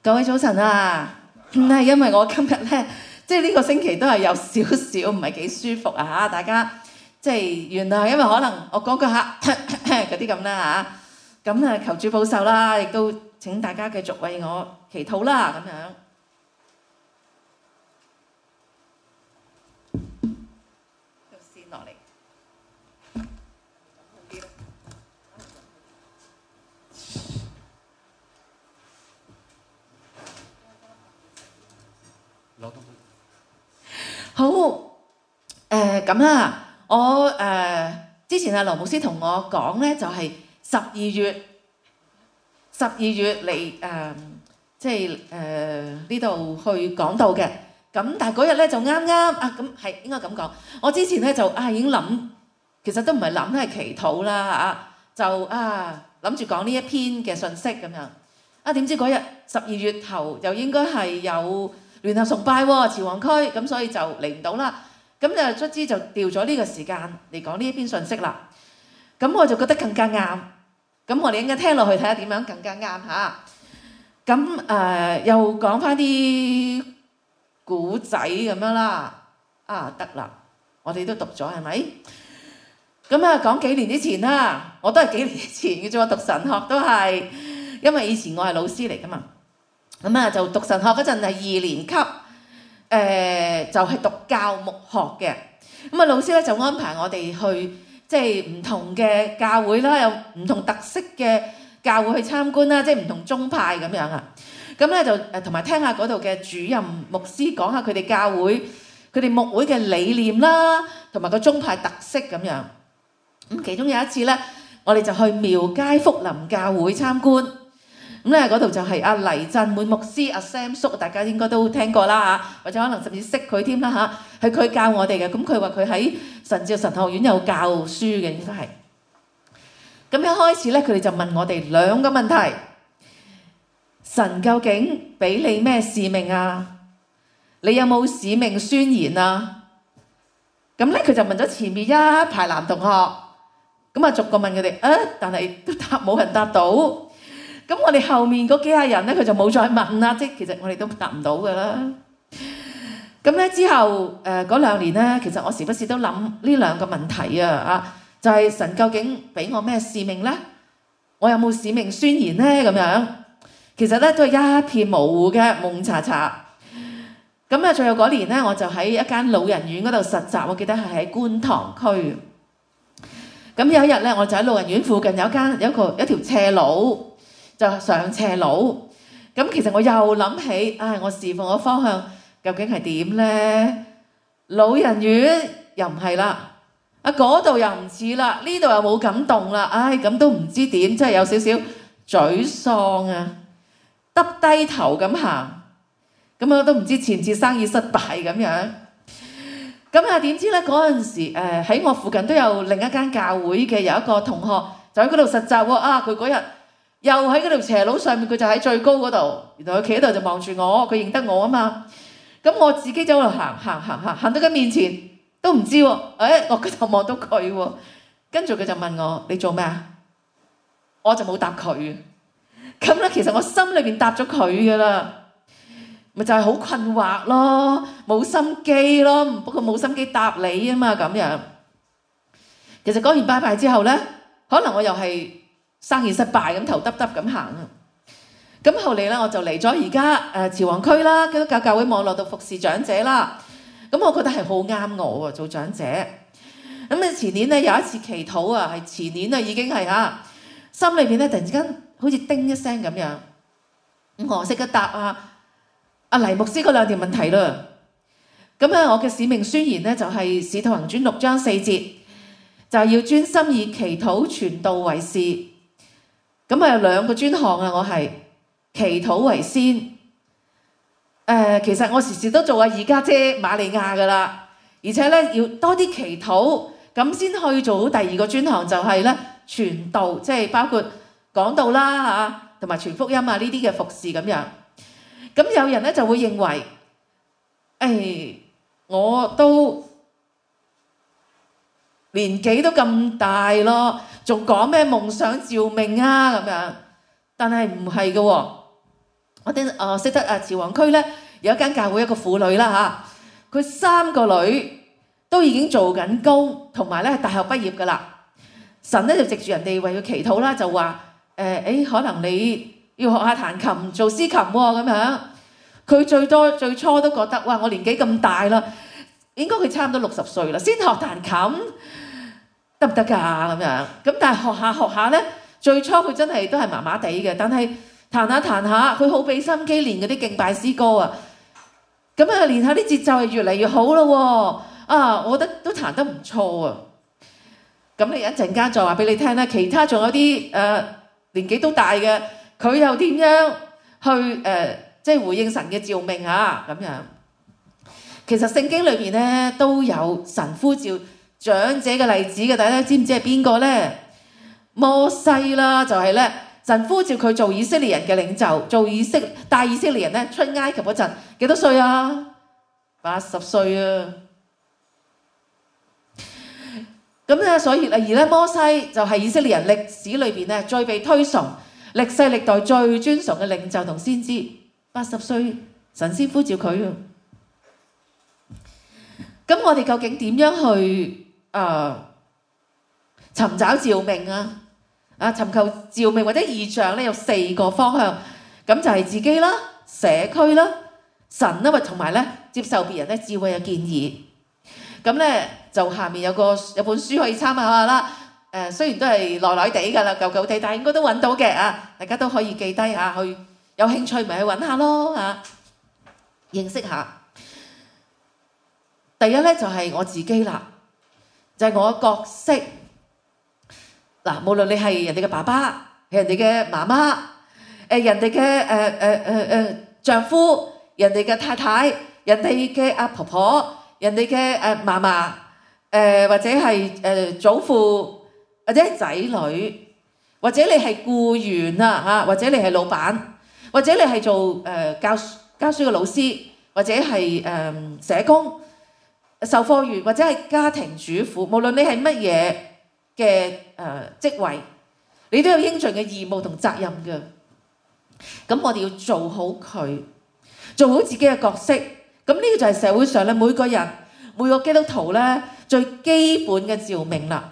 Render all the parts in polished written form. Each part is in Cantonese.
各位早晨啊！係因為我今日咧，即係呢個星期都係有少少唔係幾舒服啊嚇，大家即係原來因為可能我講句下嗰啲咁啦嚇，咁啊求主保守啦，亦都請大家繼續為我祈禱啦咁樣。先落嚟。好咁啦，我之前阿羅牧師同我講咧，就係十二月嚟即係呢度去講道嘅。咁但係嗰日咧就啱啱啊，咁係應該咁講。我之前咧就已經諗，其實都唔係諗，都係祈禱啦就諗住講呢一篇嘅信息咁樣。點知嗰日12月頭又應該係有聯合崇拜喎，朝皇區，咁所以就嚟唔到啦。咁就卒之就調咗呢個時間嚟講呢一篇信息啦。咁我就覺得更加啱。咁我哋應該聽落去睇下點樣更加啱嚇。咁又講翻啲古仔咁樣啦。得啦，我哋都讀咗係咪？咁講幾年之前啦，我都係幾年前嘅啫喎，讀神學都係，因為以前我係老師嚟噶嘛。咁就讀神學嗰陣係2年級，就係讀教牧學嘅。咁老師咧就安排我哋去即係唔同嘅教會啦，有唔同特色嘅教會去參觀啦，即係唔同宗派咁樣啊。咁咧就同埋聽下嗰度嘅主任牧師講下佢哋教會、佢哋牧會嘅理念啦，同埋個宗派特色咁樣。咁其中有一次咧，我哋就去廟街福林教會參觀。咁咧嗰度就係阿黎振滿牧師，阿 Sam 叔，大家應該都聽過啦嚇，或者可能甚至識佢添啦嚇，係佢教我哋嘅。咁佢話佢喺神召神學院有教書嘅，應該係。咁一開始咧，佢哋就問我哋2個問題：神究竟俾你咩使命啊？你有冇使命宣言啊？咁咧佢就問咗前面一排男同學，咁逐個問佢哋，但係都冇人答到。咁我哋後面嗰幾廿人咧，佢就冇再問啦，即係其實我哋都答唔到噶啦。咁咧之後嗰2年咧，其實我時不時都諗呢2個問題就係神究竟俾我咩使命咧？我有冇使命宣言咧？咁樣其實咧都係一片模糊嘅蒙查查。咁最後嗰年咧，我就喺一間老人院嗰度實習，我記得係喺觀塘區。咁有一日咧，我就喺老人院附近有一條斜路。就上斜路，咁其實我又諗起，我侍奉嘅方向究竟係點咧？老人院又唔係啦，嗰度又唔似啦，呢度又冇感動啦，咁都唔知點，真係有少少沮喪啊，耷低頭咁行，咁我都唔知似唔似生意失敗咁樣。咁點知咧嗰陣時喺我附近都有另一間教會嘅有一個同學就喺嗰度實習喎，佢嗰日又喺嗰條斜路上面，佢就喺最高嗰度。原來佢企喺度就望住我，佢認得我啊嘛。咁我自己走喺度行到佢面前都唔知喎。我就望到佢喎。跟住佢就問我：你做咩啊？我就冇答佢。咁咧，其實我心裏邊答咗佢噶啦，咪就係好困惑咯，冇心機咯。不過冇心機答你啊嘛，咁樣。其實講完拜拜之後咧，可能我又係生意失敗咁頭耷耷咁行。咁後嚟咧，我就嚟咗而家朝皇區啦，基督教教會網絡度服侍長者啦。咁我覺得係好啱我喎，做長者。咁前年咧有一次祈禱係前年已經係心裏邊咧突然之間好似叮一聲咁樣。咁我識得答阿黎牧師嗰2條問題啦。咁我嘅使命宣言咧就係《使徒行傳》6章4節，就係要專心以祈禱傳道為事。咁有2個專項我係祈禱為先。其實我時時都做二家姐瑪利亞噶啦，而且咧要多啲祈禱，咁先可以做到第2個專項，就係咧傳道，即係包括講道啦同埋傳福音呢啲嘅服侍咁樣。咁有人咧就會認為，我都年紀都咁大咯，仲講咩夢想召命咁樣？但係唔係嘅喎。 我哋識得慈皇區咧有一間教會一個婦女啦嚇，佢3個女都已經做緊工，同埋咧大學畢業㗎啦。神咧就藉住人哋為佢祈禱啦，就話可能你要學下彈琴做司琴喎咁樣。佢最初都覺得哇，我年紀咁大啦，應該佢差唔多60歲啦，先學彈琴得唔得㗎咁樣？咁但係學下咧，最初佢真係都係麻麻地嘅，但係彈下，佢好俾心機練嗰啲敬拜詩歌啊。咁啊，練下啲節奏係越嚟越好咯喎。我覺得都彈得唔錯啊。咁你一陣間再話俾你聽啦。其他仲有啲年紀都大嘅，佢又點樣去即係回應神嘅召命啊？咁樣其實聖經裏邊咧都有神呼召長者嘅例子嘅，大家知唔知係邊個咧？摩西啦，就係咧神呼召佢做以色列人嘅領袖，帶以色列人咧出埃及嗰陣幾多歲啊？80歲啊！咁咧，所以而咧摩西就係以色列人歷史裏邊咧最被推崇、歷世歷代最尊崇嘅領袖同先知。80歲神先呼召佢啊！咁我哋究竟點樣去尋找召命啊？尋求召命或者異象咧，有4個方向。咁就係自己啦、社區啦、神啦，同埋咧接受別人咧智慧嘅建議。咁咧就下面有本書可以參考下啦。雖然都係耐地㗎啦，舊地，但係應該都揾到嘅啊！大家都可以記低下，去有興趣咪去揾下咯嚇，認識下。第一咧就係我自己啦，就係我嘅角色。嗱，無論你係人哋嘅爸爸，係人哋嘅媽媽，人哋嘅丈夫，人哋嘅太太，人哋嘅阿婆婆，人哋嘅嫲嫲，或者係祖父，或者係仔女，或者你係僱員啊嚇，或者你係老闆，或者你係做教書嘅老師，或者係社工、售貨員，或者係家庭主婦，無論你係乜嘢嘅職位，你都有應盡嘅義務同責任嘅。咁我哋要做好佢，做好自己嘅角色。咁呢個就係社會上咧每個人每個基督徒咧最基本嘅召命啦。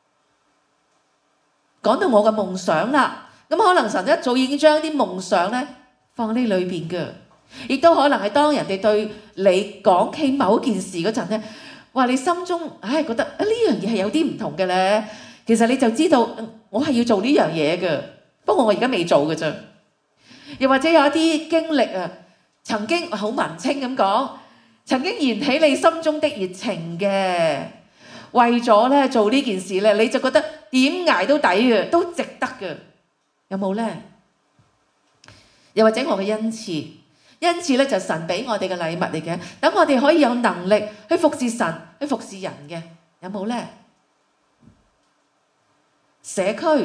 講到我嘅夢想啦，咁可能神一早已經將啲夢想咧放喺呢裏邊嘅，亦都可能係當人哋對你講起某件事嗰陣咧，話你心中覺得呢樣嘢係有啲唔同嘅咧，其實你就知道我係要做呢樣嘢嘅，不過我而家未做嘅啫。又或者有一啲經歷啊，曾經好文青咁講，曾經燃起你心中的熱情嘅，為咗咧做呢件事咧，你就覺得點捱都抵嘅，都值得嘅，有冇咧？又或者我嘅恩賜咧就神俾我哋嘅禮物嚟嘅，等我哋可以有能力去服侍神、去服侍人嘅，有冇咧？社區，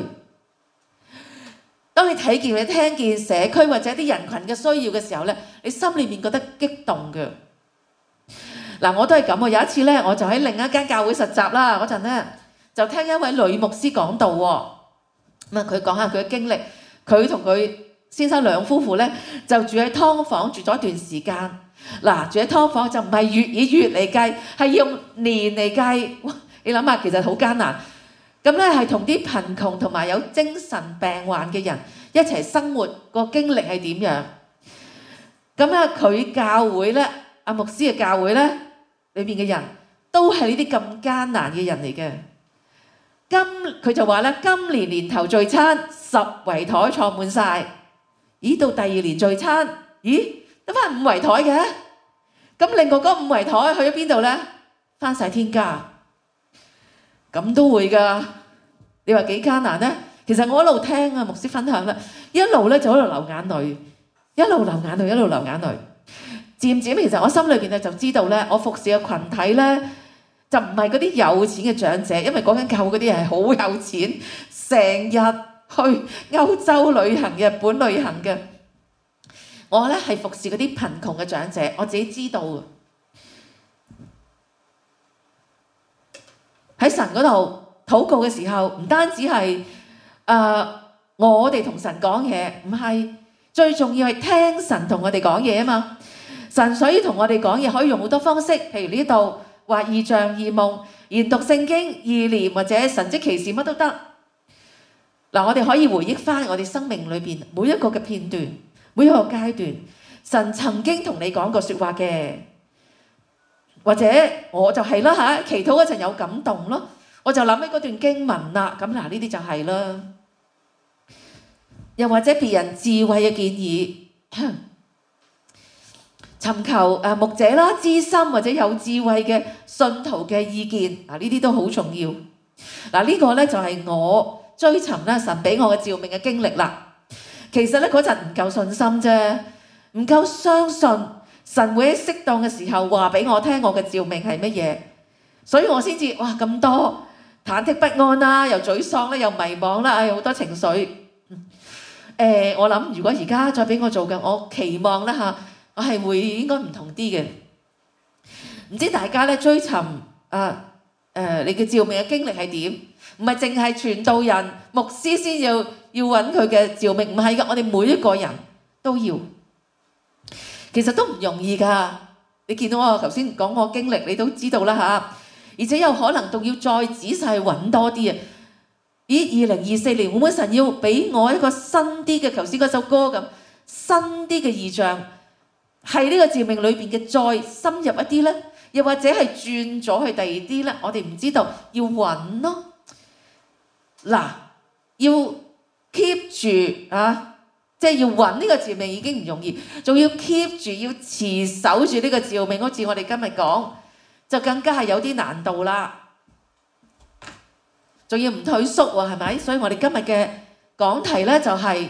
當你睇見、你聽見社區或者啲人群嘅需要嘅時候咧，你心裏面覺得激動嘅。嗱，我都係咁喎。有一次咧，我就喺另一間教會實習啦，嗰陣咧就聽一位女牧師講道喎。咁啊，佢講下佢嘅經歷，佢同佢先生兩夫婦咧就住喺劏房住咗一段時間。嗱，住喺劏房就唔係以月嚟計，係用年嚟計。哇！你諗下，其實好艱難。咁咧係同啲貧窮同埋有精神病患嘅人一齊生活，個經歷係點樣？咁咧佢教會咧，阿牧師嘅教會咧，裏邊嘅人都係呢啲咁艱難嘅人嚟嘅。佢就話咧，今年年頭聚餐10圍台坐滿晒，咦到第二年聚餐，咦得翻5圍台嘅，咁另外嗰5圍台去咗邊度咧？翻晒天家。咁都會㗎，你話幾艱難咧？其實我一路聽啊牧師分享啦，一路咧就喺度流眼淚，一路流眼淚，一路流眼淚。漸漸其實我心裏邊咧就知道咧，我服侍嘅群體咧就唔係嗰啲有錢嘅長者，因為嗰間教會嗰啲係好有錢，成日去歐洲旅行、日本旅行嘅。我咧係服侍嗰啲貧窮嘅長者，我自己知道嘅。喺神嗰度禱告嘅時候，唔單止係我哋同神講嘢，唔係， 最重要係聽神同我哋講嘢啊嘛。神所以同我哋講嘢可以用好多方式，譬如呢度話異象、異夢、研讀聖經、意念或者神蹟奇事乜都得。嗱，我哋可以回憶翻我哋生命裏邊每一個嘅片段，每一個階段，神曾經同你講過説話嘅，或者我就係啦嚇，祈禱嗰陣有感動咯，我就諗起嗰段經文啦。咁嗱，呢啲就係啦。又或者別人智慧嘅建議，尋求牧者啦、知心或者有智慧嘅信徒嘅意見，呢啲都好重要。呢個呢就係我追尋咧神俾我嘅召命嘅經歷啦。其實咧嗰陣唔夠信心啫，唔夠相信神會喺適當嘅時候話俾我聽我嘅召命係乜嘢，所以我先至哇咁多忐忑不安啦，又沮喪啦，又迷茫啦，好多情緒。我諗如果而家再俾我做嘅，我期望啦嚇，我係會應該唔同啲嘅。唔知大家咧追尋你嘅召命嘅經歷係點？唔係淨係傳道人、牧師先要揾佢嘅召命，唔係㗎，我哋每一個人都要。其實都唔容易㗎。你見到我頭先講我經歷，你都知道啦嚇。而且有可能仲要再仔細揾多啲啊！咦，2024年會唔會神要俾我一個新啲嘅，頭先嗰首歌咁新啲嘅異象，係呢個召命裏邊嘅再深入一啲呢？又或者係轉咗去第二啲呢？我哋唔知道，要揾咯。嗱，要 keep 住即係要揾呢個召命已經唔容易，仲要 keep 住要持守住呢個召命，好似我哋今日講，就更加係有啲難度啦。仲要唔退縮喎，係咪？所以我哋今日嘅講題呢就係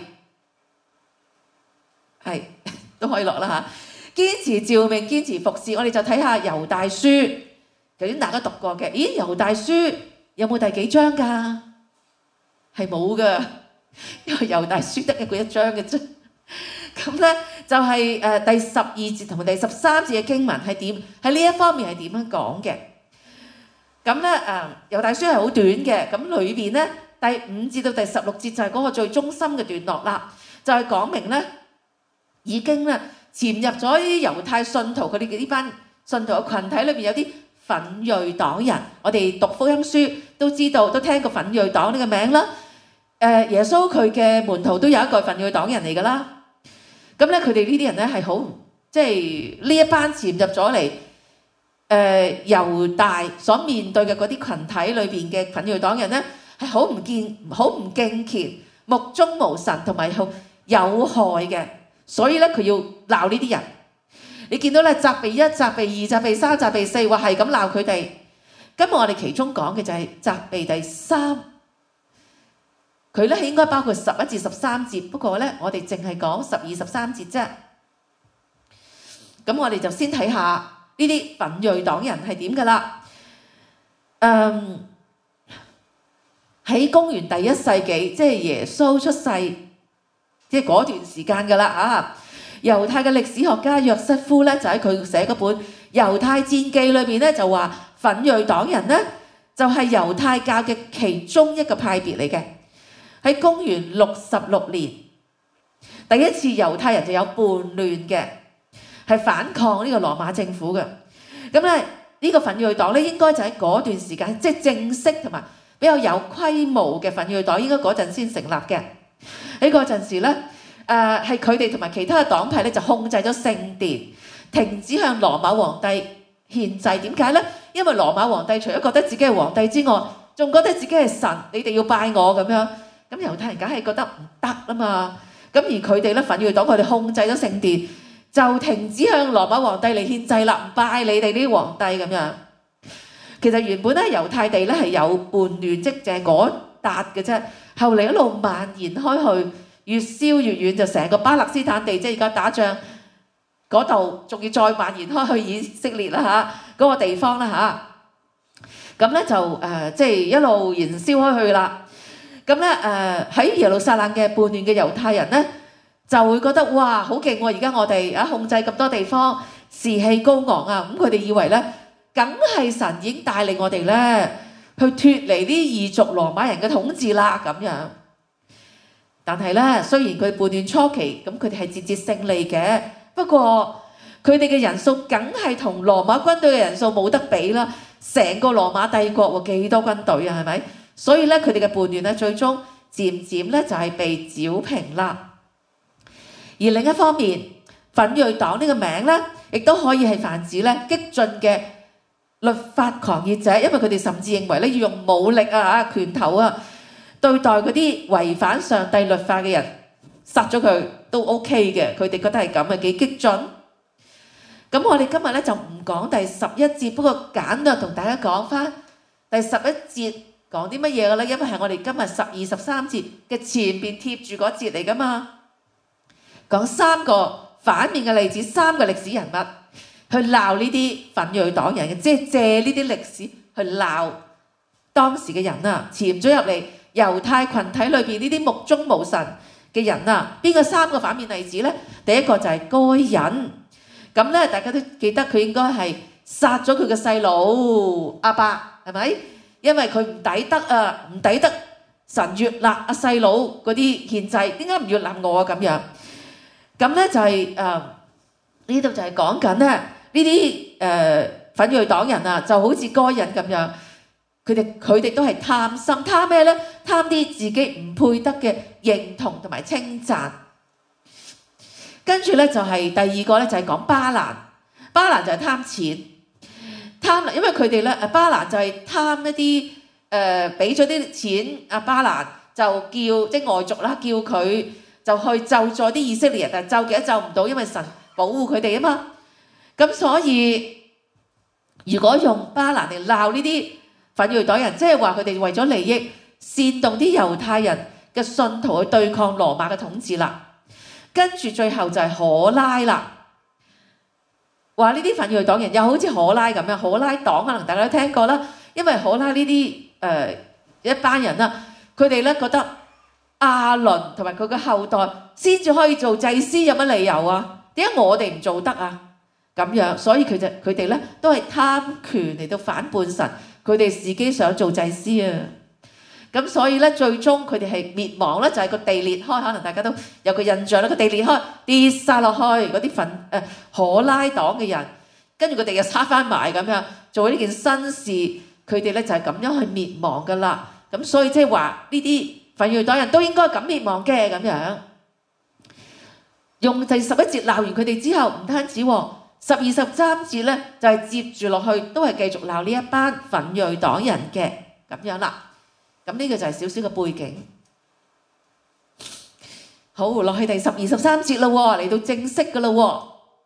都可以落啦嚇。堅持召命，堅持服侍。我哋就睇下猶大書，頭先大家讀過嘅。咦，猶大書有冇第幾章㗎？係冇㗎，因為猶大書得嗰一章嘅啫。咁呢就係第12節同埋第13節嘅經文係點？喺呢一方面係點樣講嘅？咁咧猶大書係好短嘅，咁裏邊咧第5節到第16節就係嗰個最中心嘅段落啦，就係講明咧已經咧潛入咗啲猶太信徒佢哋嘅呢班信徒嘅群體裏邊有啲奮銳黨人，我哋讀福音書都知道，都聽過奮銳黨呢個名啦。耶穌佢嘅門徒都有一個奮銳黨人嚟㗎啦。咁咧佢哋呢啲人咧係好即係呢一班潛入咗嚟。猶大所面對嘅嗰啲群體裏邊嘅奮銳黨人呢，係好唔敬虔、目中無神同埋好有害嘅，所以呢，佢要鬧呢啲人。你見到呢，責備1、責備2、責備3、責備4，話係咁鬧佢哋。今日我哋其中講嘅就係責備第3，佢呢應該包括11至13節，不過呢，我哋淨係講12、13節啫。咁我哋就先睇下。呢啲奮銳黨人係點㗎啦？喺公元第1世紀，即係耶穌出世，即係嗰段時間㗎啦嚇。猶太嘅歷史學家約瑟夫咧，就喺佢寫嗰本《猶太戰記》裏邊咧，就話奮銳黨人咧就係猶太教嘅其中一個派別嚟嘅。喺公元66年，第一次猶太人就有叛亂嘅。係反抗呢個羅馬政府嘅，咁咧呢個奮銳黨咧應該就喺嗰段時間，即係正式同埋比較有規模嘅奮銳黨，應該嗰陣先成立嘅。喺嗰陣時咧，係佢哋同埋其他嘅黨派咧就控制咗聖殿，停止向羅馬皇帝獻祭。點解咧？因為羅馬皇帝除咗覺得自己係皇帝之外，仲覺得自己係神，你哋要拜我咁樣。咁猶太人梗係覺得唔得啦嘛。咁而佢哋咧奮銳黨，佢哋控制咗聖殿。就停止向羅馬皇帝嚟獻祭啦，唔拜你哋啲皇帝咁樣。其實原本咧猶太地咧係有叛亂，即係嗰笪嘅啫。後嚟一路蔓延開去，越燒越遠，就成個巴勒斯坦地，即係而家打仗嗰度，仲要再蔓延開去以色列啦嚇，嗰個地方啦嚇。咁咧就即係一路燃燒開去啦。咁咧喺耶路撒冷嘅叛亂嘅猶太人咧，就會覺得哇好勁喎！而家我哋控制咁多地方，士氣高昂啊！咁佢哋以為咧，梗係神已經帶領我哋咧去脫離啲異族羅馬人嘅統治啦咁樣。 但係咧，雖然佢叛亂初期，咁佢哋係節節勝利嘅，不過佢哋嘅人數梗係同羅馬軍隊嘅人數冇得比啦。成個羅馬帝國喎，幾多軍隊啊？係咪？所以咧，佢哋嘅叛亂咧，最終漸漸咧就係被剿平啦。而另一方面，奮銳黨呢個名咧，亦都可以係泛指咧激進嘅律法狂熱者，因為佢哋甚至認為咧要用武力啊、拳頭啊對待嗰啲違反上帝律法嘅人，殺咗佢都 OK 嘅。佢哋覺得係咁嘅，幾激進。咁我哋今日咧就唔講第11節，不過簡略同大家講翻第11節講啲乜嘢嘅咧，因為係我哋今日12、13節嘅前邊貼住嗰節嚟噶嘛，講3個反面嘅例子，3個歷史人物去鬧呢啲奮銳黨人嘅，即係借呢啲歷史去鬧當時嘅人啊，潛咗入嚟猶太群體裏邊呢啲目中無神嘅人啊。邊個3個反面例子咧？第一個就係該隱。咁咧，大家都記得佢應該係殺咗佢嘅細佬亞伯，係咪？因為佢唔抵得啊，唔抵得神悅納阿細佬嗰啲獻祭，點解唔悅納我啊？咁樣咁咧就係呢度就係講緊咧呢啲奮銳黨人啊，就好似該隱咁樣，佢哋都係貪心，貪咩咧？貪啲自己唔配得嘅認同同埋稱讚。跟住咧就係第二個咧就係講巴蘭，巴蘭就係貪錢，貪，因為佢哋咧巴蘭就係貪一啲俾咗啲錢，阿巴蘭就叫即係外族啦，叫佢就去咒詛啲以色列人，但係咒極都咒唔到，因為神保護佢哋啊嘛。咁所以如果用巴蘭嚟鬧呢啲奮銳黨人，即係話佢哋為咗利益煽動啲猶太人嘅信徒去對抗羅馬嘅統治啦。跟住最後就係可拉啦，話呢啲奮銳黨人又好似可拉咁樣，可拉黨可能大家都聽過啦，因為可拉呢啲一班人啦，佢哋咧覺得亞倫同埋佢嘅後代先至可以做祭司，有乜理由啊？點解我哋唔做得啊？咁樣，所以佢哋咧都係貪權嚟到反叛神，佢哋自己想做祭司啊。咁所以咧，最終佢哋係滅亡咧，就係個地裂開，可能大家都有個印象啦。個地裂開，跌晒落去嗰啲可拉黨嘅人，跟住佢哋又插翻埋咁樣做呢件新事，佢哋咧就係咁樣去滅亡噶啦。咁所以即係話呢啲奮銳黨人都應該咁滅亡嘅咁樣。用第11節鬧完佢哋之後，唔單止喎，12、13節咧就係接住落去，都係繼續鬧呢一班奮銳黨人嘅咁樣啦。咁呢個就係少少嘅背景。好，落去第12、13節啦喎，嚟到正式噶啦喎。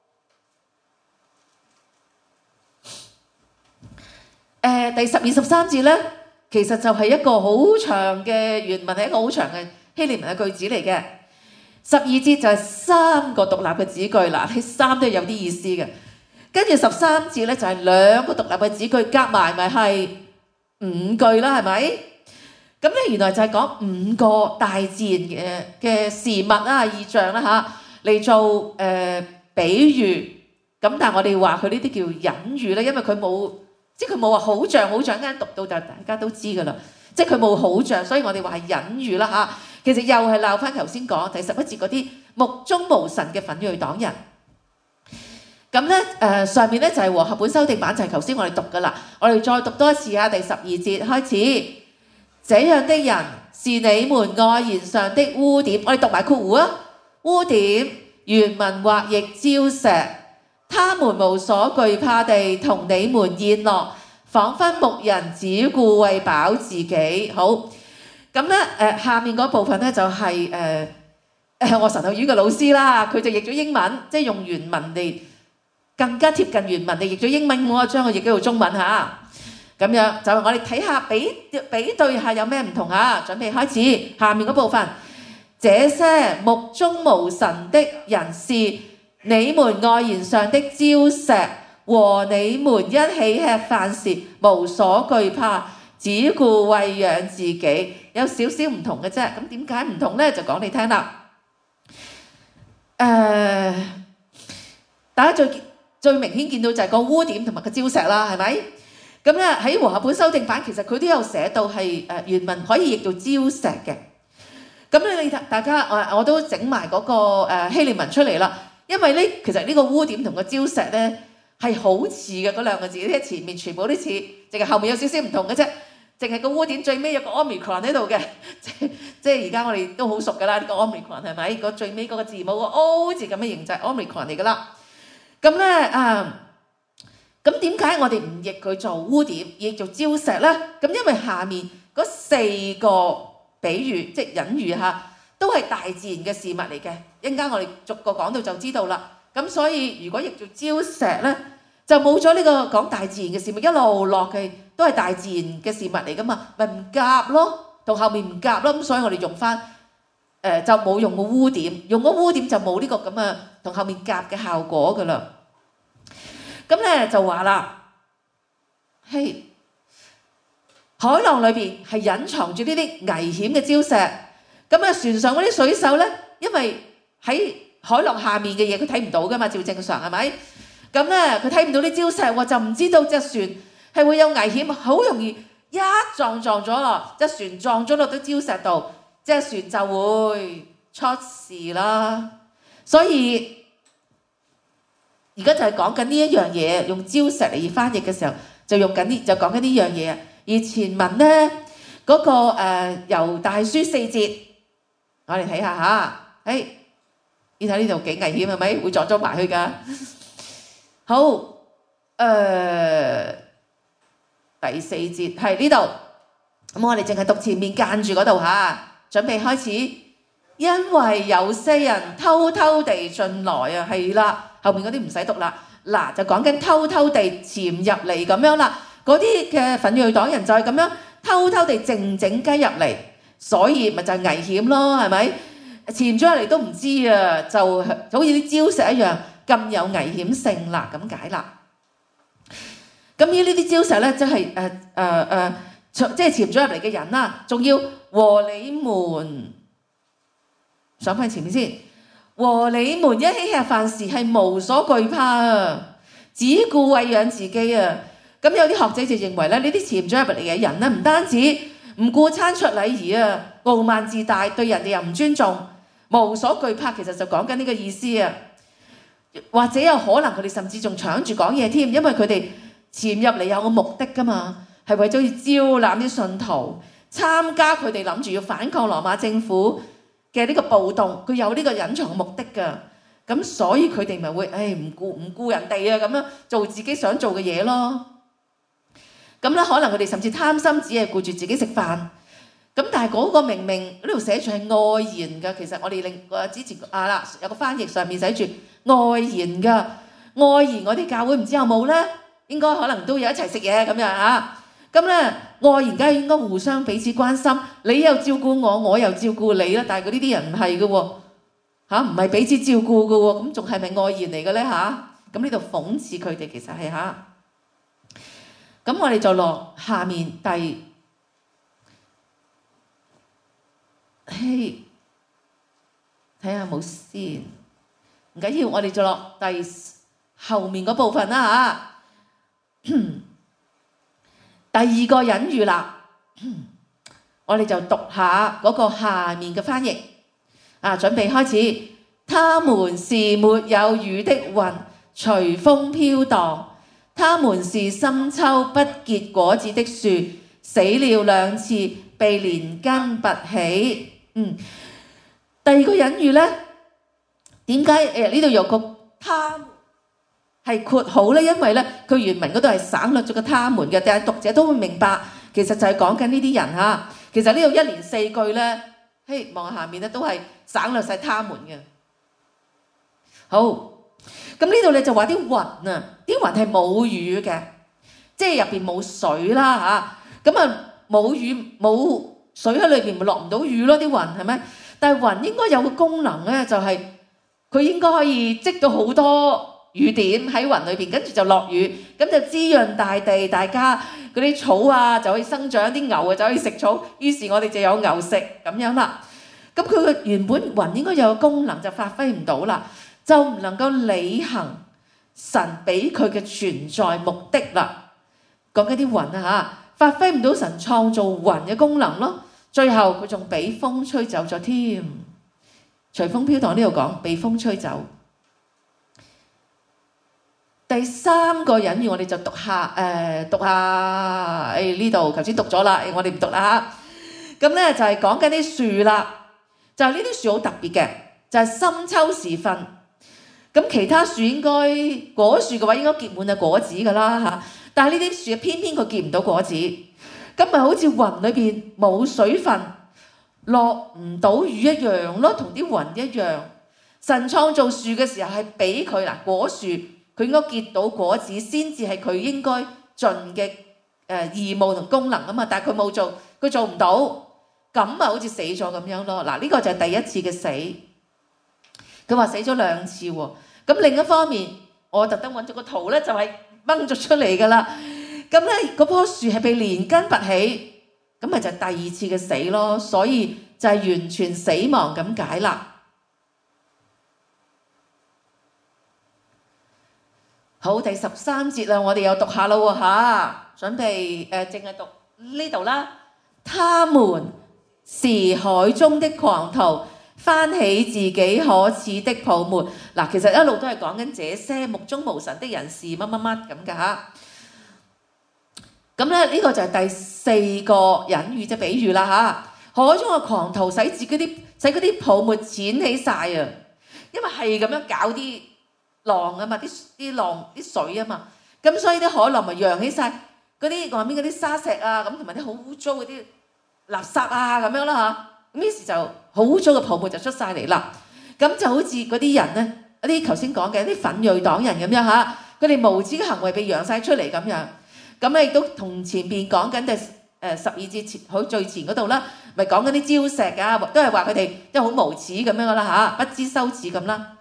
第12、13節咧，其實就係一個好長嘅原文，係一個好長嘅希臘文嘅句子嚟嘅。12節就係3個獨立嘅子句啦，呢3都有啲意思嘅。跟住13節咧就係2個獨立嘅子句，夾埋咪係5句啦，係咪？咁咧原來就係講5個大自然嘅事物啊、異象啦嚇，嚟做比喻。咁但係我哋話佢呢啲叫隱喻咧，因為佢冇，即係佢冇話好像，啱啱讀到就大家都知噶啦。即係佢冇好像，所以我哋話係隱喻啦嚇。其實又係鬧翻頭先講第11節嗰啲目中無神嘅奮銳黨人。咁咧上面咧就係和合本修訂版，就係頭先我哋讀噶啦。我哋再讀多一次啊，第12節開始。這樣的人是你們愛言上的污點，我哋讀埋括弧啊。污點原文或譯礁石，他們無所懼怕地同你們宴樂，彷彿牧人只顧餵飽自己。好，咁咧下面嗰部分咧就係我神學院嘅老師啦，佢就譯咗英文，即係用原文嚟更加貼近原文嚟譯咗英文，我將佢譯咗做中文嚇。咁樣就我哋睇下比對下有咩唔同啊！準備開始下面嗰部分，這些目中無神的人是你們愛言上的礁石，和你們一起吃飯時無所懼怕，只顧餵養自己。有少少唔同嘅啫，咁點解唔同呢？就講你聽啦。大家最明顯見到就係個污點同埋個礁石啦，係咪？咁咧喺和合本修訂版其實佢都有寫到係原文可以譯做礁石嘅。 咁你大家我都整埋嗰個希臘文出嚟啦。因為呢，其實呢個污點同個礁石咧係好似嘅嗰兩個字，呢前面全部都似，淨係後面有少少唔同嘅啫。淨係個污點最尾有個 omicron 喺度嘅，即係而家我哋都好熟㗎啦。呢個 omicron 係咪？個最尾嗰個字母個 O 字咁嘅形就係 omicron 嚟㗎啦。咁咧咁點解我哋唔譯佢做污點，譯做礁石咧？咁因為下面嗰4個比喻，即係隱喻嚇，都係大自然嘅事物嚟嘅。一陣間我哋逐個講到就知道啦。咁所以如果譯做礁石咧，就冇咗呢個講大自然嘅事物，一路落嘅都係大自然嘅事物嚟噶嘛，咪唔夾咯，同後面唔夾咯。咁所以我哋用翻就冇用個污點，用個污點就冇呢個咁嘅同後面夾嘅效果噶啦。咁咧就話啦，嘿，海浪裏邊係隱藏住呢啲危險嘅礁石。咁啊，船上嗰啲水手咧，因為喺海浪下面嘅嘢佢睇唔到噶嘛，照正常係咪？咁咧佢睇唔到啲礁石喎，就唔知道隻船係會有危險，好容易一撞咗落隻船，撞咗落啲礁石度，隻船就會出事啦。所以而家就係講緊呢一樣嘢，用礁石嚟翻譯嘅時候，就講緊呢樣嘢。而前文咧嗰個猶大書4節，我哋睇下嚇，你睇呢度幾危險係咪？會撞咗埋去㗎。好，第4節係呢度。咁我哋淨係讀前面間住嗰度嚇，準備開始。因為有些人偷偷地進來啊，係啦，後面嗰啲唔使讀啦。嗱，就講緊偷偷地潛入嚟咁樣啦。嗰啲嘅奮銳黨人就係咁樣偷偷地靜靜雞入嚟，所以咪就係危險咯，係咪？潛咗入嚟都唔知啊，就好似啲礁石一樣咁有危險性啦，咁解啦。咁呢啲礁石咧，即係即係潛咗入嚟嘅人啦，仲要和你們上翻前面先，和你們一起吃飯時係無所懼怕啊，只顧餵養自己啊。咁有啲學者就認為咧，呢啲潛咗入嚟嘅人咧，唔單止唔顧餐桌禮儀啊，傲慢自大，對人哋又唔尊重，無所懼怕，其實就講緊呢個意思啊。或者有可能佢哋甚至仲搶住講嘢添，因為佢哋潛入嚟有個目的㗎嘛，係為咗要招攬啲信徒參加佢哋諗住要反抗羅馬政府嘅呢個暴動，佢有呢個隱藏嘅目的㗎。咁所以佢哋咪會唔顧人哋啊，咁樣做自己想做嘅嘢咯。咁咧可能佢哋甚至貪心，只係顧住自己食飯。咁但係嗰個明明呢度寫住係愛筵㗎，其實我哋之前有個翻譯上面寫住愛筵㗎。愛筵我哋教會唔知有冇咧？應該可能都有一齊食嘢咁樣嚇。咁咧愛筵梗係應該互相彼此關心，你又照顧我，我又照顧你啦。但係佢呢啲人唔係嘅喎，唔係彼此照顧嘅喎，咁仲係咪愛筵嚟嘅咧嚇？咁呢度諷刺佢哋其實係嚇。咁我哋就落下面睇下冇先，唔緊要，我哋就落後面嗰部分啦嚇。第2個隱喻啦，我哋就讀下嗰個下面嘅翻譯。準備開始。他們是沒有雨的雲，隨風飄蕩。他們是深秋不結果子的樹，死了2次，被連根拔起。第2個隱喻呢，點解呢度有個他們係括號呢？因為呢，佢原文嗰度係省略咗個他們嘅，但係讀者都會明白，其實就係講緊呢啲人嚇。其實呢度一連4句呢，望下面呢都係省略晒他們嘅。好，咁呢度你就話啲雲啊，啲雲係冇雨嘅，即係入邊冇水啦嚇。咁冇雨冇水喺裏邊，咪落唔到雨咯？啲雲係咪？但係雲應該有個功能咧，就係佢應該可以積到好多雨點喺雲裏邊，跟住就落雨，咁就滋潤大地，大家嗰啲草啊就可以生長，啲牛啊就可以食草，於是我哋就有牛食咁樣啦。咁佢嘅原本雲應該有個功能就發揮唔到啦，就唔能夠履行神俾佢嘅存在目的啦。講緊啲雲啊嚇，發揮唔到神創造雲嘅功能咯， 最後佢仲俾風吹走咗添。隨風飄蕩呢度講被風吹走。第三個隱喻我哋就讀下呢度，頭先讀咗啦，我哋唔讀啦嚇。咁咧就係講緊啲樹啦，就係呢啲樹好特別嘅，就係深秋時分。咁其他樹應該果樹嘅話應該結滿嘅果子㗎啦嚇，但係呢啲樹偏偏佢結唔到果子，咁咪好似雲裏邊冇水分，落唔到雨一樣咯，同啲雲一樣。神創造樹嘅時候係俾佢嗱果樹，佢應該結到果子先至係佢應該盡嘅義務同功能啊嘛，但係佢冇做，佢做唔到，咁咪好似死咗咁樣咯。嗱呢個就係第一次嘅死。佢話死咗2次喎，咁另一方面，我特登揾咗個圖咧，就係掹咗出嚟㗎啦。咁咧嗰棵樹係被連根拔起，咁咪就係第2次嘅死咯。所以就係完全死亡咁解啦。好，第13節啦，我哋又讀下啦喎嚇，準備淨係讀呢度啦。他們是海中的狂徒，翻起自己可恥的泡沫。嗱，其實一路都係講緊這些目中無神的人士乜乜乜咁㗎嚇。咁咧呢個就係第4個隱喻，即係比喻啦嚇。海中嘅狂徒使嗰啲泡沫濺起晒啊，因為係咁樣搞啲浪啊嘛，啲浪啲水啊嘛，咁所以啲海浪咪揚起晒嗰啲外面嗰啲沙石啊，咁同埋啲好污糟嗰啲垃圾啊咁樣啦嚇。咁於是就好污糟嘅泡沫就出晒嚟啦。咁就好似嗰啲人咧，一啲頭先講嘅啲奮銳黨人咁樣嚇，佢哋無恥嘅行為被揚晒出嚟咁樣。咁咧亦都同前邊講緊嘅12節前好最前嗰度啦，咪講緊啲礁石啊，都係話佢哋即係好無恥咁樣噶啦嚇，不知羞恥咁啦。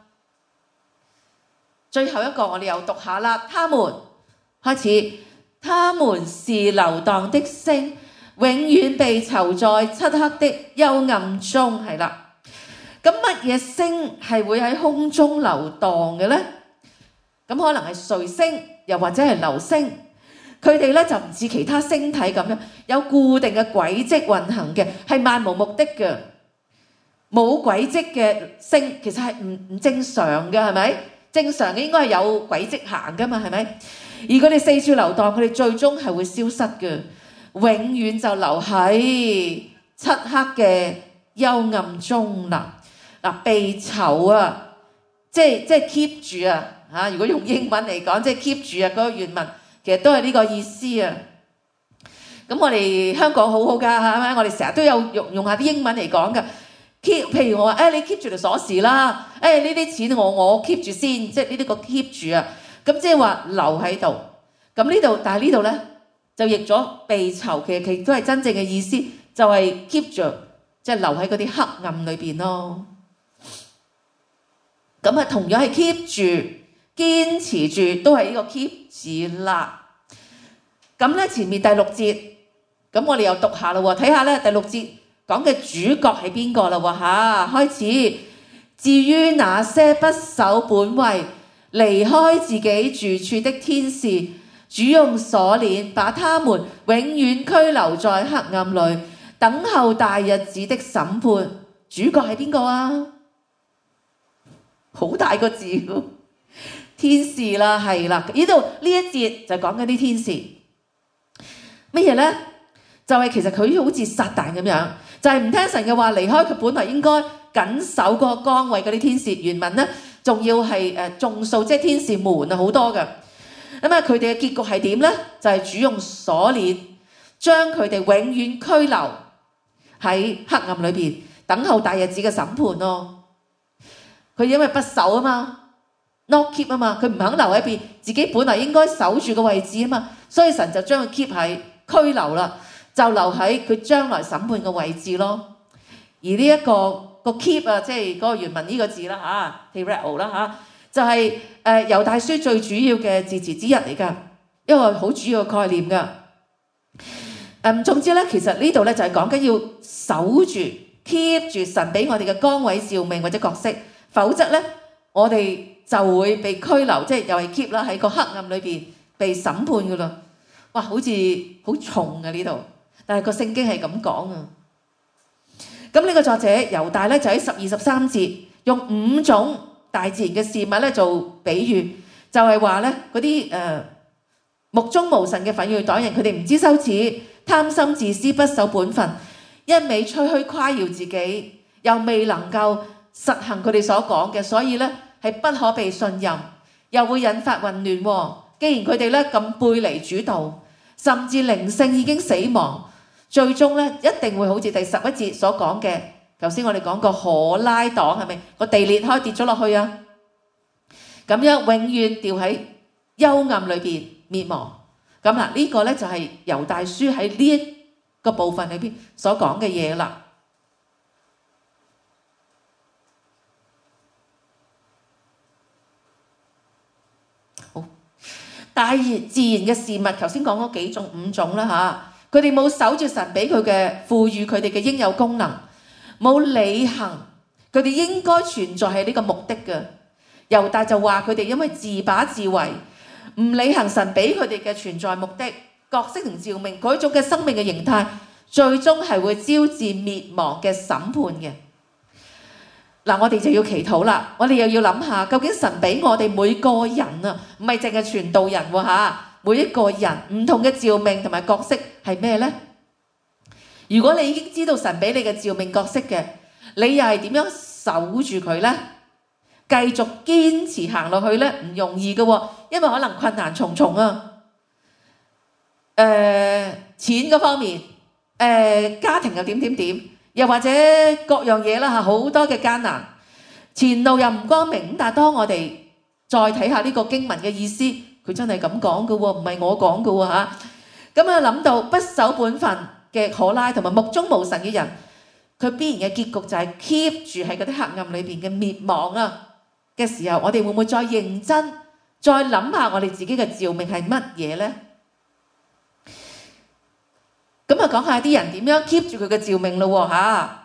最後一個我哋又讀下啦，他們開始，他們是流蕩的星，永遠被囚在漆黑的幽暗中，係啦。咁乜嘢星係會喺空中流蕩嘅呢？咁可能係彗星，又或者係流星。佢哋咧就唔似其他星體咁樣有固定嘅軌跡運行嘅，係漫無目的嘅。冇軌跡嘅星其實係唔正常嘅，係咪？正常嘅應該係有軌跡行噶嘛，係咪？而佢哋四處流蕩，佢哋最終係會消失嘅，永遠就留喺漆黑嘅幽暗中啦。嗱，被囚啊，即係 keep 住啊嚇！如果用英文嚟講，即係 keep 住啊，嗰個原文其實都係呢個意思啊。咁我哋香港好好㗎，係咪？我哋成日都有用下啲英文嚟講㗎。keep， 譬如我話，你 keep 住條鎖匙啦，呢啲錢我 keep 住先，即係呢啲個 keep 住啊。咁即係話留喺度。咁呢度，但係呢度咧就譯咗被囚，其實都係真正嘅意思，就係 keep 住，即係留喺嗰啲黑暗裏邊咯。咁啊，同樣係 keep 住、堅持住，都係呢個 keep 字啦。咁咧前面第6節，咁我哋又讀下啦喎，睇下咧第6節講嘅主角係邊個啦喎嚇？開始，至於那些不守本位、離開自己住處的天使，主用鎖鏈把他們永遠拘留在黑暗裏，等候大日子的審判。主角係邊個啊？好大個字喎，天使啦，係啦。呢度呢一節就講緊啲天使乜嘢呢？就係其實佢好似撒旦咁樣，就係唔聽神嘅話，離開佢本來應該緊守嗰個崗位嗰啲天使。原文呢仲要係眾數，即係天使們啊，好多嘅。咁啊，佢哋嘅結局係點呢？就係主用鎖鏈將佢哋永遠拘留喺黑暗裏邊，等候大日子嘅審判咯。佢因為不守啊嘛 ，not keep 啊嘛，佢唔肯留喺邊，自己本來應該守住個位置啊嘛，所以神就將佢 keep 喺拘留啦，就留喺佢將來審判嘅位置咯。而呢一個 keep 啊，即係嗰個原文呢個字啦嚇 tereo 啦嚇，就係猶大書最主要嘅字詞之一嚟㗎，一個好主要嘅概念㗎。總之咧，其實呢度咧就係講緊要守住 keep 住神俾我哋嘅崗位召命或者角色。否則咧，我哋就會被拘留，即係又係 keep 啦，喺個黑暗裏邊被審判噶啦。哇，好似好重啊呢度，但係個聖經係咁講啊。 咁呢個作者猶大咧就喺12、13節用5種大自然嘅事物咧做比喻，就係話咧嗰啲目中無神嘅奮銳黨人，佢哋唔知羞恥，貪心自私，不守本分，一味吹噓誇耀自己，又未能夠實行佢哋所講嘅，所以咧係不可被信任，又會引發混亂喎。既然佢哋咧咁背離主道，甚至靈性已經死亡，最終咧一定會好似第11節所講嘅，頭先我哋講過可拉黨係咪個地裂開跌咗落去啊？咁樣永遠掉喺幽暗裏邊滅亡。咁嗱，呢個咧就係猶大書喺呢一個部分裏邊所講嘅嘢啦。好，大自然嘅事物，頭先講嗰幾種5種啦嚇，佢哋冇守住神俾佢嘅賦予佢哋嘅應有功能，冇履行佢哋應該存在係呢個目的嘅。猶大就話佢哋因為自把自為，唔履行神俾佢哋嘅存在目的、角色同召命嗰種嘅生命嘅形態，最終係會招致滅亡嘅審判嘅。嗱，我哋就要祈禱啦，我哋又要諗下，究竟神俾我哋每個人啊，唔係淨係傳道人喎嚇，每一個人唔同嘅召命同埋角色係咩呢？如果你已經知道神俾你嘅召命角色嘅，你又係點樣守住佢呢？繼續堅持行落去呢，唔容易嘅喎，因為可能困難重重啊。錢嗰方面，家庭又點，又或者各樣嘢啦嚇，好多嘅艱難，前路又唔光明。但係當我哋再睇下呢個經文嘅意思，佢真係咁講嘅喎，唔係我講嘅喎嚇。咁啊諗到不守本分嘅可拉同埋目中無神嘅人，佢必然嘅結局就係 keep 住喺嗰啲黑暗裏邊嘅滅亡啊嘅時候，我哋會唔會再認真再諗下我哋自己嘅召命係乜嘢呢？咁啊講下啲人點樣 keep 住佢嘅召命咯喎嚇。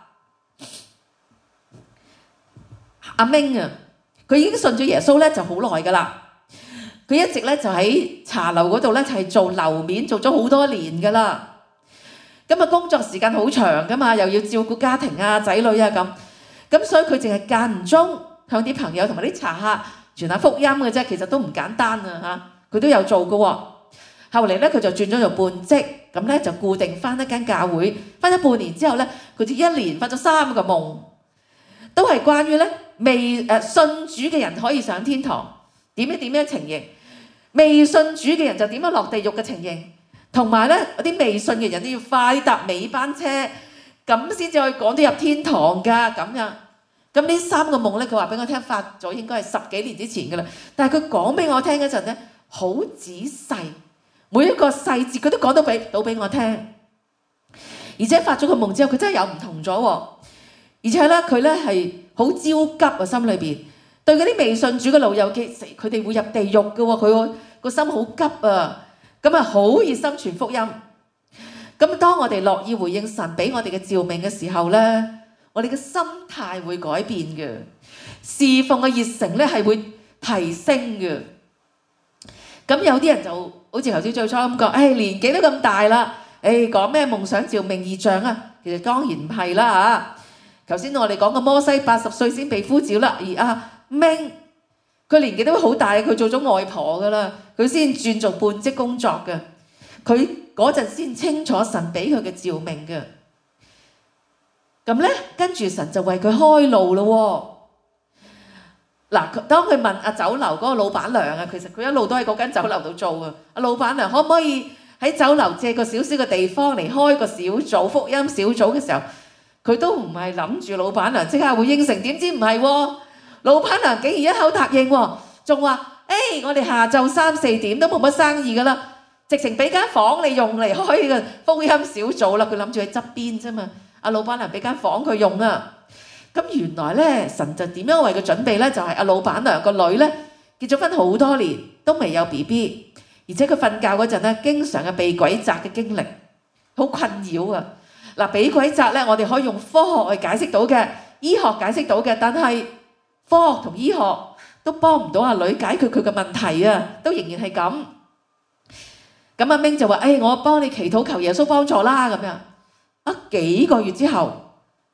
阿明啊，佢已經信咗耶穌咧就好耐噶啦，佢一直咧就喺茶樓嗰度咧就係做樓面，做咗好多年噶啦。咁啊工作時間好長噶嘛，又要照顧家庭啊、仔女啊咁所以佢淨係間唔中向啲朋友同埋啲茶客傳下福音嘅啫，其實都唔簡單啊嚇，佢都有做嘅喎。後嚟咧佢就轉咗做半職，咁咧就固定翻一間教會，翻咗半年之後咧，佢就一連發咗3個夢，都係關於咧未信主嘅人可以上天堂點樣情形，未信主嘅人就點樣落地獄嘅情形，同埋咧嗰啲未信嘅人都要快搭尾班車，咁先至可以趕到入天堂㗎咁樣。咁呢3個夢咧，佢話俾我聽發咗應該係10幾年之前㗎啦，但係佢講俾我聽嗰陣咧，好仔細。每一個細節佢都講到俾我聽，而且發咗個夢之後，佢真係有唔同咗喎。而且咧，佢咧係好焦急啊，心裏邊對嗰啲未信主嘅老友記，佢哋會入地獄嘅喎，佢個心好急啊，咁啊好熱心傳福音。咁當我哋樂意回應神俾我哋嘅召命嘅時候咧，我哋嘅心態會改變嘅，侍奉嘅熱誠咧係會提升嘅。咁有啲人就好似頭先最初咁講，年紀都咁大啦，講咩夢想召命異象啊？其實當然唔係啦嚇。頭先我哋講個摩西80歲先被呼召啦，而阿明佢年紀都好大，佢做咗外婆噶啦，佢先轉做半職工作嘅，佢嗰陣先清楚神俾佢嘅召命嘅。咁咧，跟住神就為佢開路咯喎。嗱，當佢問阿酒樓嗰個老闆娘啊，其實佢一路都喺嗰間酒樓度做啊。阿老闆娘可唔可以喺酒樓借個少少嘅地方嚟開個小組福音小組嘅時候，佢都唔係諗住老闆娘即刻會應承，點知唔係喎？老闆娘竟然一口答應喎，仲話：我哋下晝3、4點都冇乜生意噶啦，直情俾間房你用嚟開個福音小組啦。佢諗住喺側邊啫嘛，阿老闆娘俾間房佢用啊。咁原來咧，神就點樣為佢準備咧？就係阿老闆娘個女咧，結咗婚好多年都未有 BB， 而且佢瞓覺嗰陣咧，經常嘅被鬼責嘅經歷，好困擾啊！嗱，被鬼責咧，我哋可以用科學去解釋到嘅，醫學解釋到嘅，但係科學同醫學都幫唔到阿女解決佢嘅問題啊，都仍然係咁。咁阿明就話：我幫你祈禱求耶穌幫助啦咁樣。幾個月之後，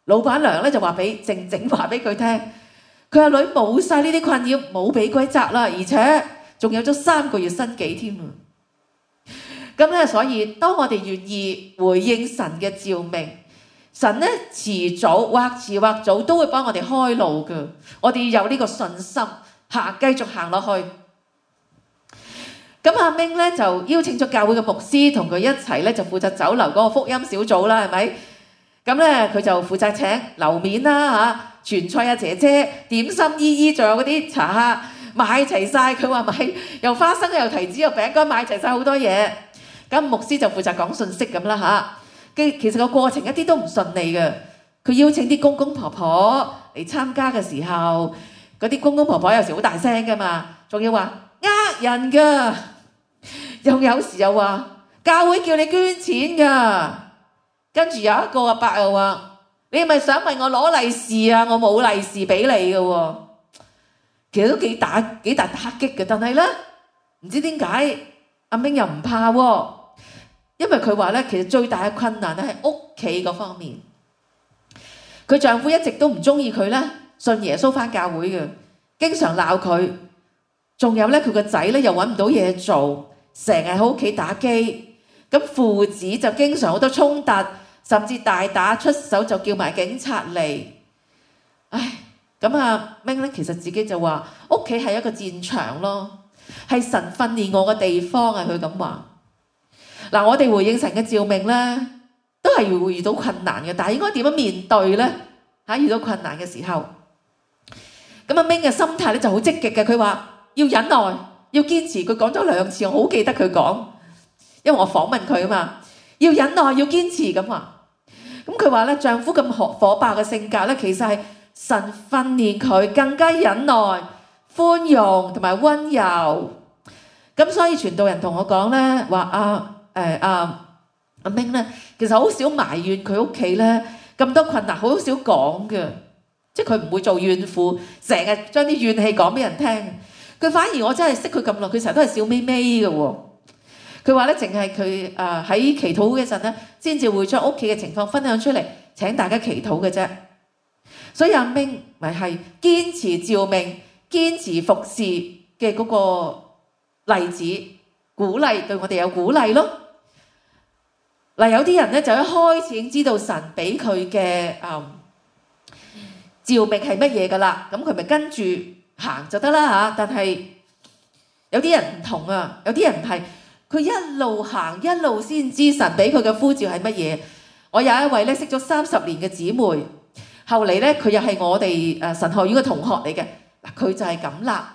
老闆娘咧就靜話俾佢聽，佢阿女冇晒呢啲困擾，冇俾鬼責啦，而且仲有咗3個月薪紀添啊！咁咧，所以當我哋願意回應神嘅召命，神咧遲早或遲或早都會幫我哋開路嘅。我哋要有呢個信心，繼續行落去。咁阿明咧就邀請咗教會嘅牧師同佢一齊咧，就負責酒樓嗰個福音小組啦，係咪？咁咧佢就負責請樓面啦嚇，傳菜啊姐姐、點心姨姨，仲有嗰啲茶客買齊晒。佢話買又花生又提子又餅乾，買齊晒好多嘢。咁牧師就負責講信息咁啦嚇。其實個過程一啲都唔順利嘅。佢邀請啲公公婆婆嚟參加嘅時候，嗰啲公公婆婆有時好大聲噶嘛，仲要話人㗎，又有時又話教會叫你捐錢㗎。跟住有一個阿伯又話：你係咪想問我攞利是啊？我冇利是俾你嘅喎。其實都幾大打擊嘅，但係咧唔知點解阿明又唔怕喎，因為佢話咧其實最大嘅困難咧係屋企嗰方面。佢丈夫一直都唔中意佢咧信耶穌返教會嘅，經常鬧佢。仲有咧佢個仔咧又揾唔到嘢做，成日喺屋企打機。咁父子就經常好多衝突，甚至大打出手，就叫埋警察嚟。唉，咁阿明咧其實自己就話屋企係一個戰場咯，係神訓練我嘅地方啊！佢咁話。嗱，我哋回應神嘅召命咧，都係會遇到困難嘅，但係應該點樣面對咧？遇到困難嘅時候，咁阿明嘅心態咧就好積極嘅。佢話要忍耐，要堅持。佢講咗2次，我好記得佢講。因為我訪問佢啊嘛，要忍耐，要堅持咁話。咁佢話咧，丈夫咁火爆嘅性格咧，其實係神訓練佢更加忍耐、寬容同埋溫柔。咁所以傳道人同我講咧，話阿明咧，其實好少埋怨佢屋企咧咁多困難，好少講嘅，即係佢唔會做怨婦，成日將啲怨氣講俾人聽。佢反而我真係識佢咁耐，佢成日都係笑眯眯嘅喎。佢話咧，淨係佢喺祈禱嘅陣咧，先至會將屋企嘅情況分享出嚟，請大家祈禱嘅啫。所以阿明咪係堅持召命、堅持服侍嘅嗰個例子，鼓勵對我哋有鼓勵咯。嗱，有啲人咧就一開始已經知道神俾佢嘅召命係乜嘢噶啦，咁佢咪跟住行就得啦嚇。但係有啲人唔同啊，有啲人唔係。佢一路行一路先知神俾佢嘅呼召係乜嘢。我有一位咧識咗30年嘅姊妹，後嚟咧佢又係我哋神學院嘅同學嚟嘅。嗱，佢就係咁啦。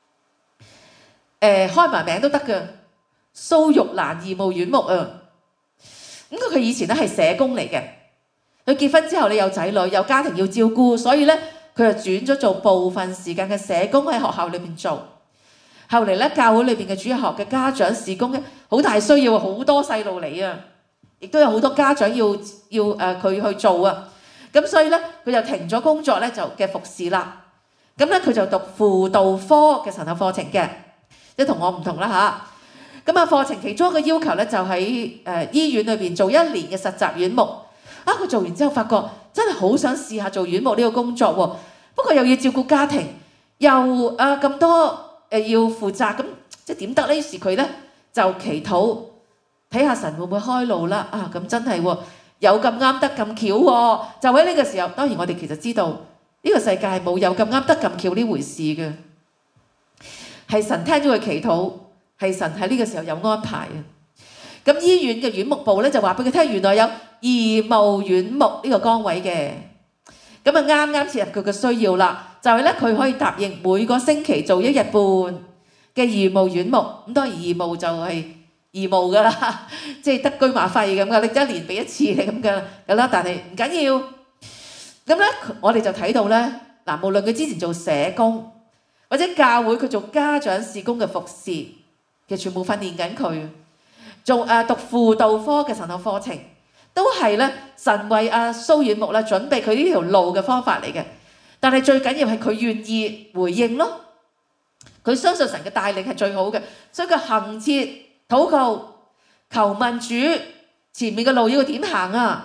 開埋名都得嘅，蘇玉蘭義務院牧啊。咁佢以前咧係社工嚟嘅。佢結婚之後咧有仔女有家庭要照顧，所以咧佢就轉咗做部分時間嘅社工喺學校裏面做。後嚟咧，教會裏邊嘅主日學嘅家長事工咧，好大需要，好多細路嚟啊，亦都有好多家長要佢去做啊。咁所以咧，佢就停咗工作咧，就嘅服侍啦。咁咧，佢就讀輔導科嘅神學課程嘅，即係同我唔同啦嚇。咁啊，課程其中一個要求咧，就喺醫院裏邊做1年嘅實習院牧。佢做完之後發覺真係好想試下做院牧呢個工作喎。不過又要照顧家庭，又咁多。要負責，咁即係點得呢？於是佢咧就祈禱，睇下神會唔會開路啦。咁真係喎，有咁啱得咁巧喎。就喺呢個時候，當然我哋其實知道呢個世界係冇有咁啱得咁巧呢回事嘅，係神聽咗佢祈禱，係神喺呢個時候有安排啊。咁醫院嘅院牧部咧就話俾佢聽，原來有義務院牧呢個崗位嘅。咁啱啱切入佢嘅需要啦，就係咧佢可以答應每個星期做1日半嘅義務院牧。咁當然義務就係義務噶啦，即係得車馬費咁噶，你1年俾1次你咁噶啦。但係唔緊要。咁咧我哋就睇到咧，嗱，無論佢之前做社工或者教會佢做家長事工嘅服侍，其實全部訓練緊佢做讀輔導科嘅神學課程。都係咧，神為蘇院牧咧準備佢呢條路嘅方法嚟嘅。但係最緊要係佢願意回應咯，佢相信神嘅帶領係最好嘅，所以佢恆切禱告求問主前面嘅路要點行啊。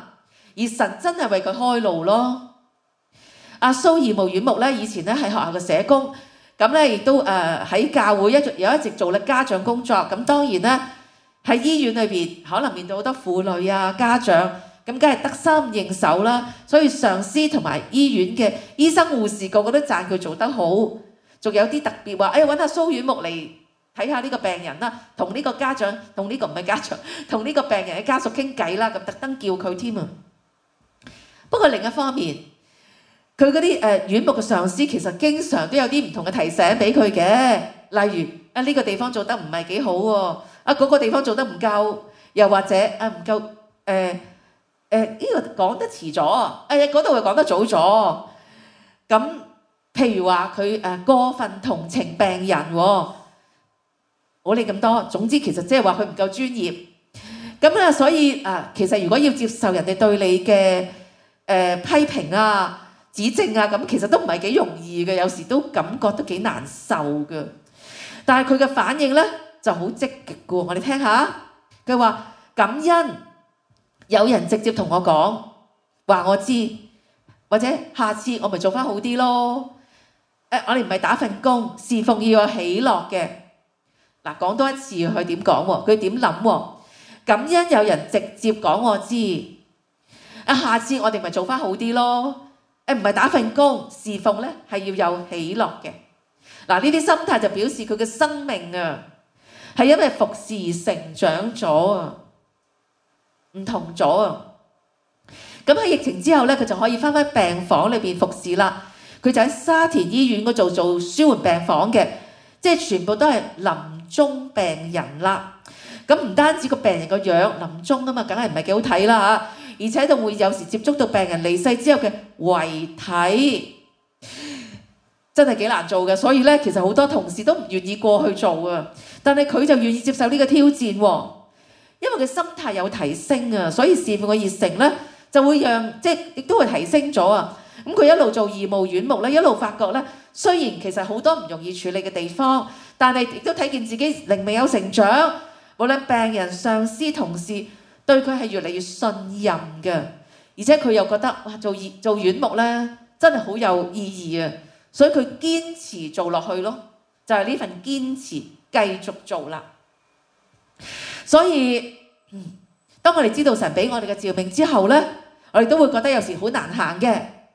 而神真係為佢開路咯。阿蘇義務院牧咧，以前咧係學校嘅社工，咁咧亦都喺教會一直做咧家長工作。咁當然咧喺醫院裏邊可能面對好多婦女啊家長，咁梗係得心應手啦。所以上司同埋醫院嘅醫生護士個個都讚佢做得好，仲有啲特別話，揾下蘇院牧嚟睇下呢個病人啦，同呢個家長，同呢個唔係家長，同呢個病人嘅家屬傾偈啦，咁特登叫佢添啊。不過另一方面，佢嗰啲院牧嘅上司其實經常都有啲唔同嘅提醒俾佢嘅，例如呢個地方做得唔係幾好喎，嗰個地方做得唔夠，又或者唔夠呢個講得遲咗，嗰度又講得早咗。咁譬如話佢過分同情病人喎，冇理咁多，總之其實即係話佢唔夠專業。咁所以其實如果要接受人哋對你嘅批評啊、指正啊，咁其實都唔係幾容易嘅，有時都感覺都幾難受嘅。但係佢嘅反應咧就好積極嘅，我哋聽下。佢話感恩有人直接同我講話我知，或者下次我咪做翻好啲咯。我哋唔係打份工，侍奉要有喜樂嘅。嗱，講多一次佢點講喎？佢點諗喎？感恩有人直接講我知。下次我哋咪做翻好啲咯。唔係打份工，侍奉咧係要有喜樂嘅。嗱，呢啲心態就表示佢嘅生命係因為服侍而成長咗唔同咗。咁喺疫情之後咧，佢就可以翻返病房裏邊服侍啦。佢就喺沙田醫院嗰度做舒緩病房嘅，即係全部都係臨終病人啦。咁唔單止個病人個樣臨終啊嘛，梗係唔係幾好睇啦嚇，而且仲會有時接觸到病人離世之後嘅遺體，真係幾難做嘅。所以咧，其實好多同事都唔願意過去做啊，但係佢就願意接受呢個挑戰喎，因為佢心態有提升啊，所以侍奉嘅熱誠咧就會讓即係亦都會提升咗啊。咁佢一路做義務院牧咧，一路發覺咧，雖然其實好多唔容易處理嘅地方，但係亦都睇見自己靈命有成長。無論病人、上司、同事對佢係越嚟越信任嘅，而且佢又覺得哇，做院牧咧真係好有意義啊！所以佢堅持做落去咯，就係呢份堅持繼續做啦。所以當我哋知道神俾我哋嘅召命之後咧，我哋都會覺得有時好難行嘅。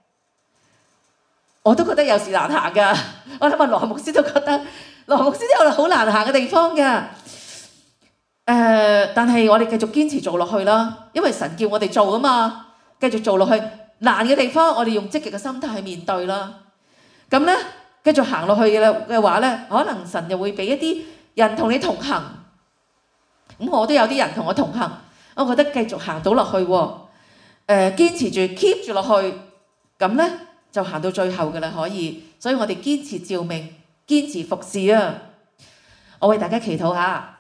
我都覺得有時難行噶，我諗羅牧師都覺得，羅牧師都有好難行嘅地方噶。但係我哋繼續堅持做落去啦，因為神叫我哋做啊嘛，繼續做落去。難嘅地方，我哋用積極嘅心態去面對啦。咁咧，繼續行落去嘅話咧，可能神就會俾一啲人同你同行。咁我都有啲人同我同行，我覺得繼續行到落去堅持住 keep 住落去，咁咧就行到最後嘅啦，可以。所以我哋堅持召命，堅持服侍啊！我為大家祈禱下。